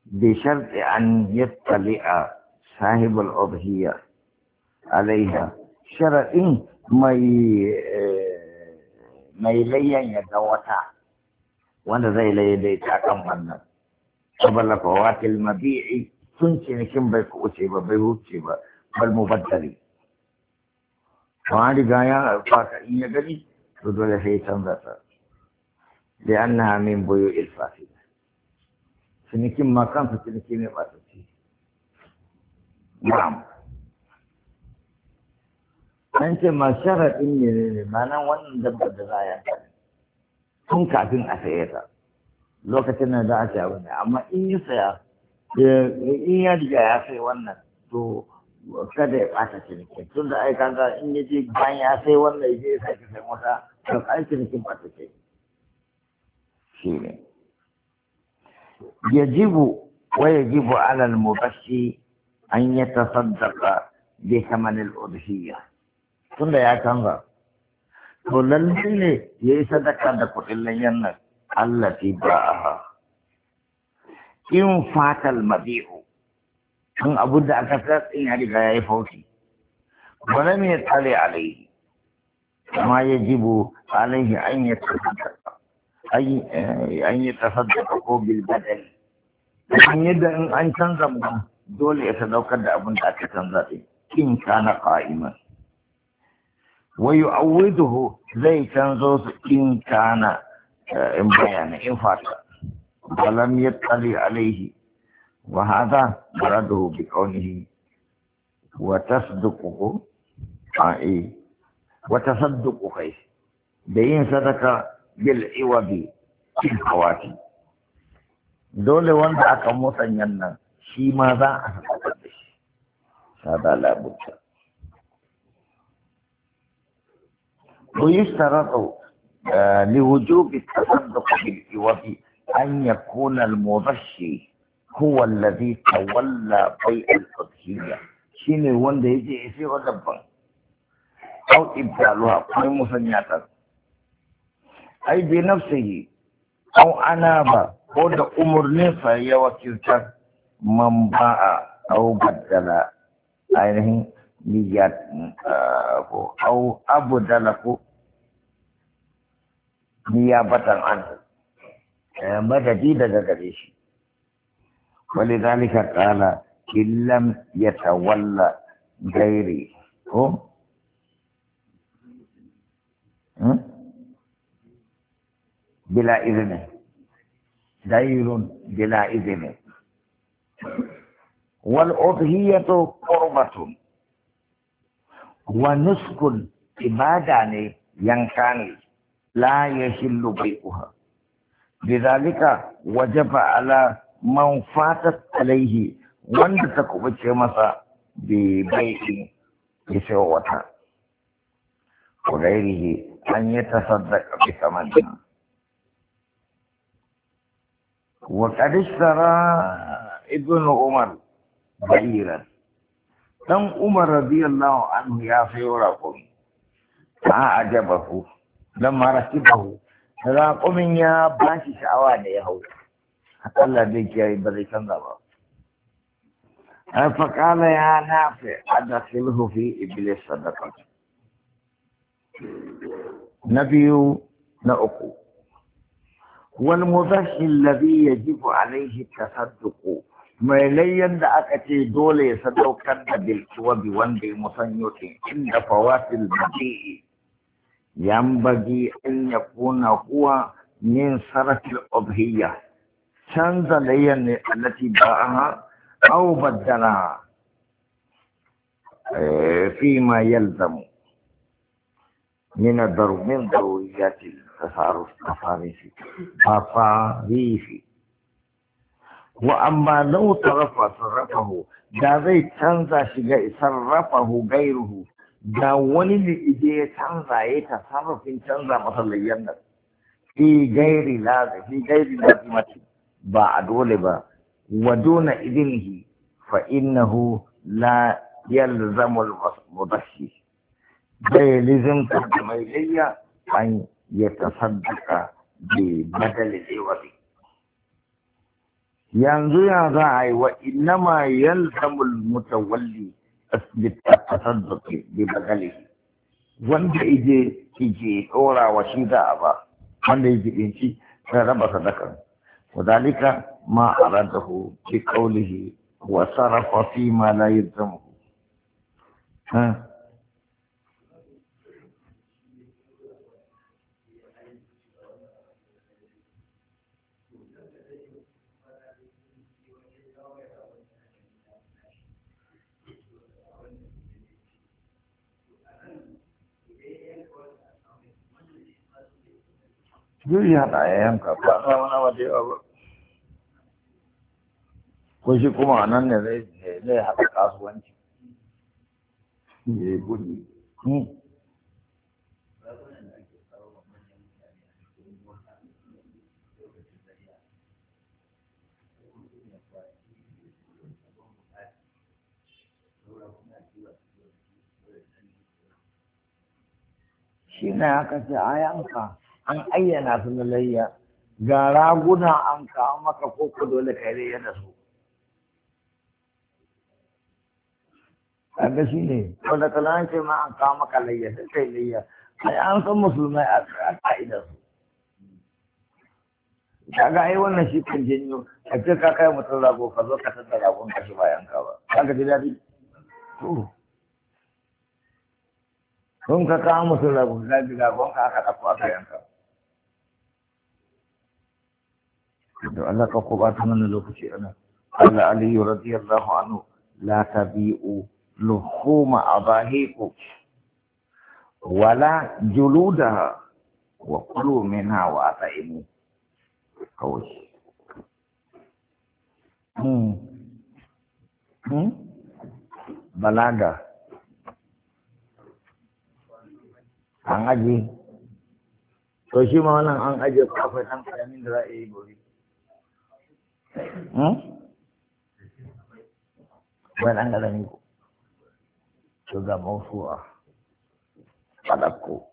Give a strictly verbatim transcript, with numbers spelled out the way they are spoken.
بشرط أن يطلع صاحب الأضحية عليها شرط ما ما يلين يدوتا وانا زي لا يديتا كم وانا قبل فوات المبيع تنشي كم بيكوشي بيهوشي بالمبدل وهذه غاية فاكئية قليل تدول في تنظر لأنها من بيوع الفاسدة سنكين ما كان فسنكين فاسدة نعم أنت ما شرط إني ما أنا وان دب الدراية هم كاتين أسيرة لو كتنا دا أسيرة أما إني سيا إني أرجع أسيرة وانا تو كده أسيرة سنكين تunda أي كذا إني دي باي أسيرة وانا يجي أسيرة سموسا لو أي سنكين فاسدة شيء يجب ويجب على المبشر أن يتصدق بثمن الأضحية tunda ya canza to lallai ne ya yi sadaka da kuɗin layyan nan Allah fi ba'aha in fatal mabi'u in abu da aka tsatsin ya riga ya yi fauki wani mai tsare alaihi amma ya jibo alaihi an yi tasaddaka an yi tasaddaka ko bilbadal an yadda in an canza mu dole ya sadaukar da abin da aka canza ɗin in kana qa'iman ويعوضه زي تنزوس إن كان إن بيان إن فات ولم يطلع عليه وهذا مرده بكونه وتصدقه أي وتصدق خير بين صدق بالعوض في الحواتي دول وانت أكموتا ينا شي ماذا أصدق هذا لا بد ويشترط آه لوجوب التصدق بالعوض أن يكون المرشي هو الذي تولى بيع الأضحية شنو وند يجي يصير دبا أو إبدالها في مسنيات أي بنفسه أو أنابا قد أمرني فهي وكلتا من باع أو بدل أينه niyyat ko au abu dalaku niyabatan an madadi daga gare shi walidhalika qala illam yatawalla gairi ko bila izni dairun bila izni wal udhiyatu qurbatun ونسك إبادة ينكاني لا يحل بيعها لذلك وجب على من فاتت عليه وان تكبت مسا ببيع بسوتها وغيره أن يتصدق بثمنها وقد اشترى ابن عمر بعيرا dan Umar radiyallahu anhu ya sayo raƙumi a ajabahu dan marakibahu raƙumin ya ba shi sha'awa da ya hau Allah zai kiyaye ba zai canza ba fa qala ya nafi adkhilhu fi iblis sadaqa nabiyu na uku wal mudahi alladhi yajibu alayhi tasadduq mai layyan da aka ce dole ya sadaukar da bilkiwabi wanda ya musanyo ke inda fawasil baji'i yambagi an ya kuna kuwa min sarafil ubhiyya canza layyan ne allati ba'aha aw baddalaha fi ma yalzamu min ad-darb min daruriyati tasarruf tafarisi tafarisi وأما لو طرف صرفه دا زي تنزا شجاء صرفه غيره دا ولي لإجي تنزا يتصرف تنزا مثلا ينزل في غير لازم في غير لازمة بعد ولبا ودون إذنه فإنه لا يلزم المضحي بل لازم تقدم إلي أن يتصدق ببدل العوض yanzu ya za a yi wa innama yalzamul mutawalli tasadduqi bi bagalihi wanda ije ije dora wa shi da ba wanda yake binci sai raba sadaka wadalika ma aradahu bi qawlihi wa sarafa fi ma la yalzamuhu ha zai haɗa ya yanka ba a wani wata yawa ba ko shi kuma a nan ne zai haɗa kasuwanci ya yi gudu shi ne aka ce a yanka an ayyana su na layya ga raguna an kawo maka koko dole ka yi da su kaga shi ne wanda kalan ce ma an kawo maka layya sai kai layya ai an san musulmai a ka'idar su kaga ai wannan shi kan janyo a ce ka kai mutum rago ka zo ka tattara ragon ka shi bayan ka ba kaga ji daɗi to kun ka kawo mutum rago ka ji ragon ka aka ɗauko aka yanka da Allah ka ko ba ta mana lokaci ana Allah aliyu radiyallahu anhu la tabi'u luhuma abahiku wala juludaha wa kulu minha wa at'imu kawai hmm hmm balaga an aje to shi ma wannan an aje kafin ɗan ƙaramin da za a yi gobe wani an ƙarami ko to ga mawsu'a faɗakko